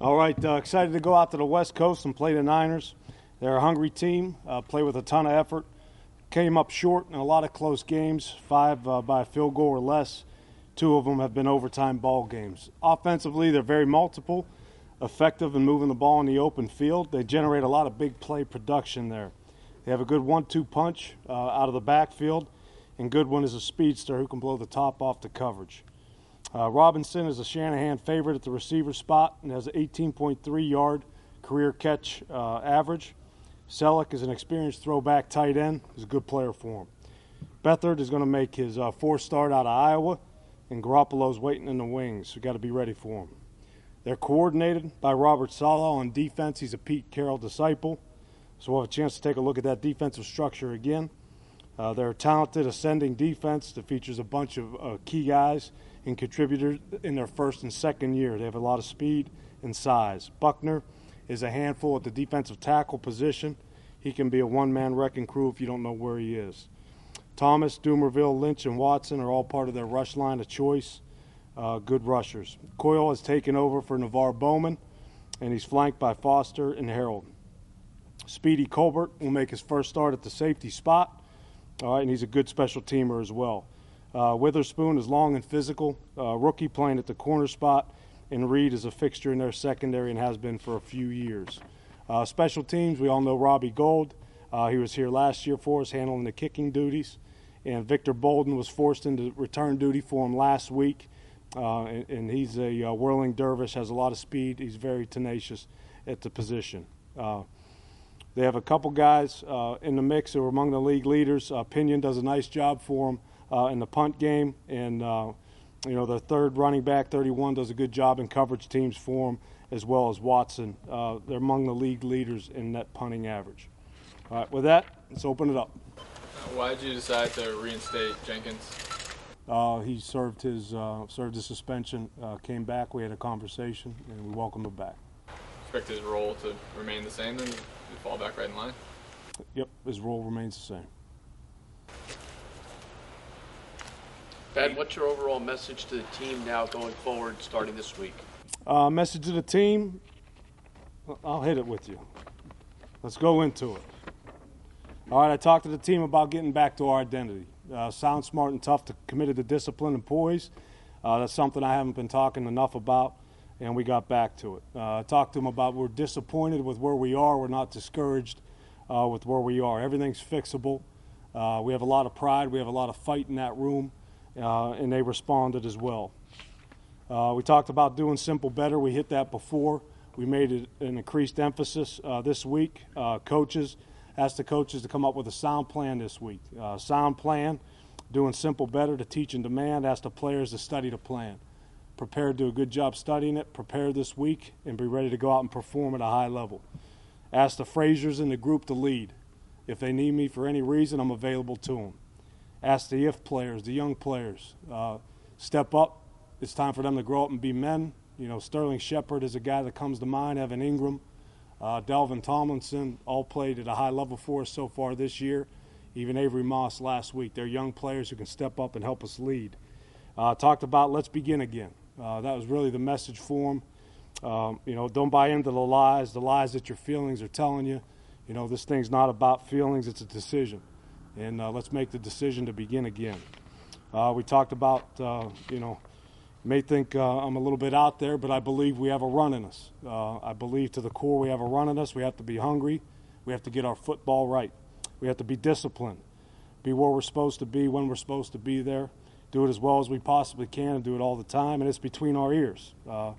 All right, excited to go out to the West Coast and play the Niners. They're a hungry team, play with a ton of effort. Came up short in a lot of close games, 5 by a field goal or less. 2 of them have been overtime ball games. Offensively, they're very multiple, effective in moving the ball in the open field. They generate a lot of big play production there. They have a good 1-2 punch out of the backfield, and Goodwin is a speedster who can blow the top off the coverage. Robinson is a Shanahan favorite at the receiver spot and has an 18.3-yard career catch average. Selleck is an experienced throwback tight end. He's a good player for him. Beathard is going to make his 4th start out of Iowa, and Garoppolo's waiting in the wings. We've got to be ready for him. They're coordinated by Robert Saleh on defense. He's a Pete Carroll disciple, so we'll have a chance to take a look at that defensive structure again. They're a talented ascending defense that features a bunch of key guys and contributors in their first and second year. They have a lot of speed and size. Buckner is a handful at the defensive tackle position. He can be a one-man wrecking crew if you don't know where he is. Thomas, Dumerville, Lynch, and Watson are all part of their rush line of choice. Good rushers. Coyle has taken over for Navarre Bowman, and he's flanked by Foster and Harold. Speedy Colbert will make his first start at the safety spot. All right, and he's a good special teamer as well. Witherspoon is long and physical, rookie playing at the corner spot, and Reed is a fixture in their secondary and has been for a few years. Special teams, we all know Robbie Gold. He was here last year for us handling the kicking duties, and Victor Bolden was forced into return duty for him last week, and he's a whirling dervish, has a lot of speed. He's very tenacious at the position. They have a couple guys in the mix who are among the league leaders. Pinion does a nice job for them in the punt game, and their third running back, 31, does a good job in coverage teams for them, as well as Watson. They're among the league leaders in net punting average. All right, with that, let's open it up. Why did you decide to reinstate Jenkins? He served his suspension, came back, we had a conversation, and we welcomed him back. Expect his role to remain the same, then you fall back right in line? Yep, his role remains the same. Ben, what's your overall message to the team now going forward, starting this week? Message to the team, I'll hit it with you. Let's go into it. All right, I talked to the team about getting back to our identity. Sound, smart, and tough, committed to discipline and poise. That's something I haven't been talking enough about, and we got back to it. I talked to them about we're disappointed with where we are. We're not discouraged with where we are. Everything's fixable. We have a lot of pride. We have a lot of fight in that room. And they responded as well. We talked about doing simple better. We hit that before. We made it an increased emphasis this week. Asked the coaches to come up with a sound plan this week. Sound plan, doing simple better to teach and demand. Asked the players to study the plan. Prepare to do a good job studying it. Prepare this week and be ready to go out and perform at a high level. Asked the Fraziers in the group to lead. If they need me for any reason, I'm available to them. Ask the if players, the young players, step up. It's time for them to grow up and be men. Sterling Shepard is a guy that comes to mind, Evan Ingram, Delvin Tomlinson, all played at a high level for us so far this year. Even Avery Moss last week. They're young players who can step up and help us lead. Talked about let's begin again. That was really the message for them. Don't buy into the lies that your feelings are telling you. This thing's not about feelings, it's a decision. And let's make the decision to begin again. We talked about, you may think I'm a little bit out there, but I believe we have a run in us. I believe to the core we have a run in us. We have to be hungry. We have to get our football right. We have to be disciplined, be where we're supposed to be when we're supposed to be there, do it as well as we possibly can and do it all the time, and it's between our ears.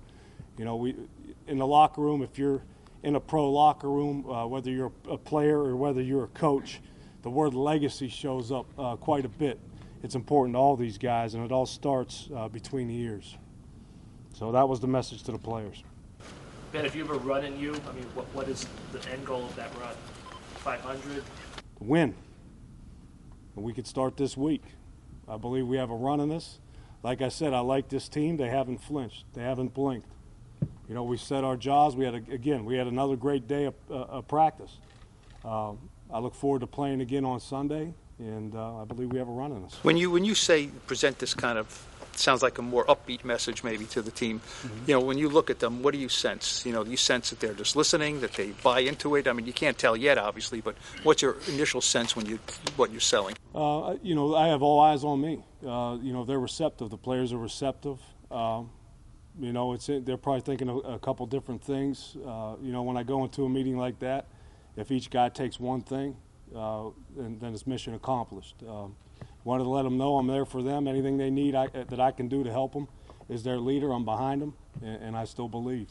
We in the locker room, if you're in a pro locker room, whether you're a player or whether you're a coach, the word legacy shows up quite a bit. It's important to all these guys, and it all starts between the ears. So that was the message to the players. Ben, if you have a run in you, what is the end goal of that run? 500? Win. And we could start this week. I believe we have a run in us. Like I said, I like this team. They haven't flinched. They haven't blinked. We set our jaws. We had another great day of practice. I look forward to playing again on Sunday, and I believe we have a run in us. When you say present this kind of sounds like a more upbeat message maybe to the team. You know, when you look at them, what do you sense? You know, do you sense that they're just listening, that they buy into it? I mean, you can't tell yet, obviously, but what's your initial sense when what you're selling? You know, I have all eyes on me. You know, they're receptive. The players are receptive. You know, they're probably thinking of a couple different things. You know, when I go into a meeting like that, if each guy takes one thing, then it's mission accomplished. Wanted to let them know I'm there for them. Anything they need that I can do to help them is their leader. I'm behind them, and I still believe.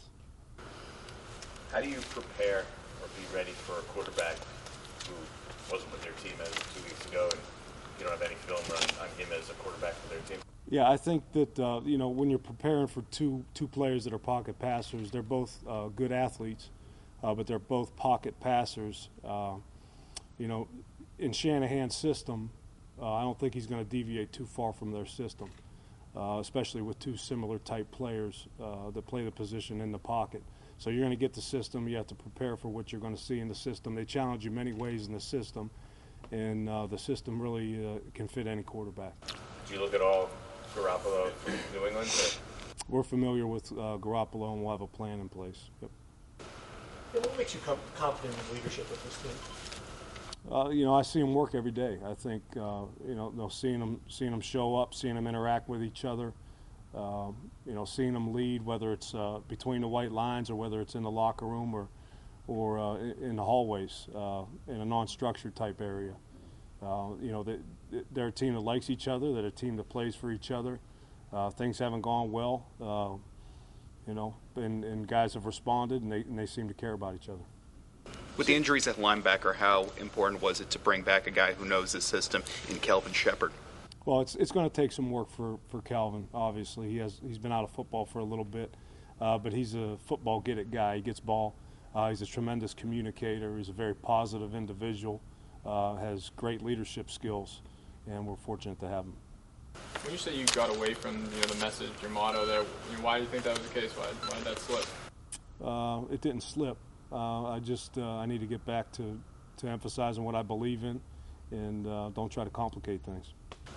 How do you prepare or be ready for a quarterback who wasn't with their team as 2 weeks ago, and you don't have any film on him as a quarterback for their team? Yeah, I think that you know, when you're preparing for two players that are pocket passers, they're both good athletes, but they're both pocket passers. You know, in Shanahan's system, I don't think he's going to deviate too far from their system, especially with two similar type players that play the position in the pocket. So you're going to get the system. You have to prepare for what you're going to see in the system. They challenge you many ways in the system, and the system really can fit any quarterback. Did you look at all Garoppolo from New England? We're familiar with Garoppolo, and we'll have a plan in place. Yep. Yeah, what makes you confident in leadership with this team? You know, I see them work every day. I think you know, seeing them show up, seeing them interact with each other, you know, seeing them lead, whether it's between the white lines or whether it's in the locker room or in the hallways in a non-structured type area. You know, they're a team that likes each other. They're a team that plays for each other. Things haven't gone well, you know, and guys have responded, and they seem to care about each other. With the injuries at linebacker, how important was it to bring back a guy who knows the system in Kelvin Sheppard? Well, it's going to take some work for Calvin. Obviously, he's been out of football for a little bit, but he's a football get-it guy. He gets ball. He's a tremendous communicator. He's a very positive individual. Has great leadership skills, and we're fortunate to have him. When you say you got away from the message, your motto there, why do you think that was the case? Why did that slip? It didn't slip. I need to get back to emphasizing what I believe in, and don't try to complicate things.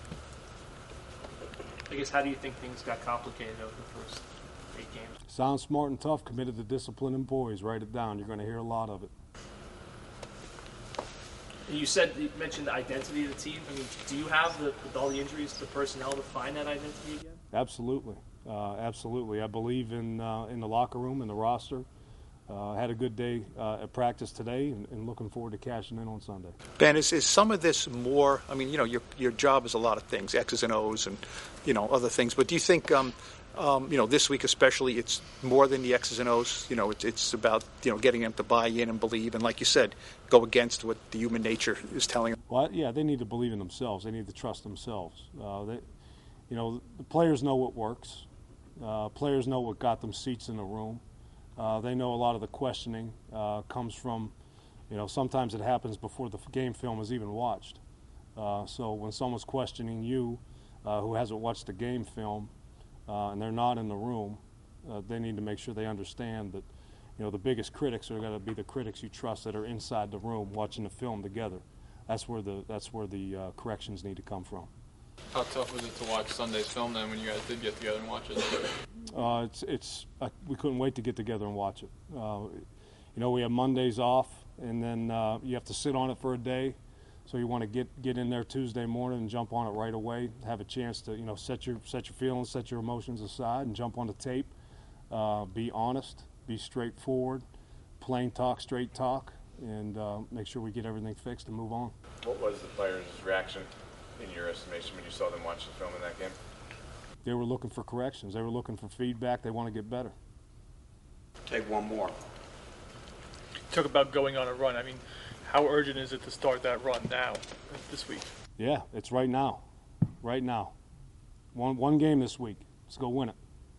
I guess, how do you think things got complicated over the first 8 games? Sound smart and tough, committed to discipline employees. Write it down. You're going to hear a lot of it. You mentioned the identity of the team. I mean, do you have, with all the injuries, the personnel to find that identity again? Absolutely. Absolutely. I believe in the locker room and the roster. Had a good day at practice today, and looking forward to cashing in on Sunday. Ben, is some of this more? I mean, you know, your job is a lot of things, X's and O's, and you know, other things. But do you think, you know, this week especially, it's more than the X's and O's? You know, it's about, you know, getting them to buy in and believe, and like you said, go against what the human nature is telling them. Well, yeah, they need to believe in themselves. They need to trust themselves. You know, the players know what works. Players know what got them seats in the room. They know a lot of the questioning comes from, you know, sometimes it happens before the game film is even watched. So when someone's questioning you, who hasn't watched the game film, and they're not in the room, they need to make sure they understand that, you know, the biggest critics are going to be the critics you trust that are inside the room watching the film together. That's where the corrections need to come from. How tough was it to watch Sunday's film then when you guys did get together and watch it? We couldn't wait to get together and watch it. You know, we have Mondays off, and then you have to sit on it for a day. So you want to get in there Tuesday morning and jump on it right away. Have a chance to, you know, set your feelings, set your emotions aside, and jump on the tape. Be honest, be straightforward, plain talk, straight talk, and make sure we get everything fixed and move on. What was the players' reaction, in your estimation, when you saw them watch the film in that game? They were looking for corrections. They were looking for feedback. They want to get better. Take one more. Talk about going on a run. I mean, how urgent is it to start that run now, this week? Yeah, it's right now. Right now. One game this week. Let's go win it.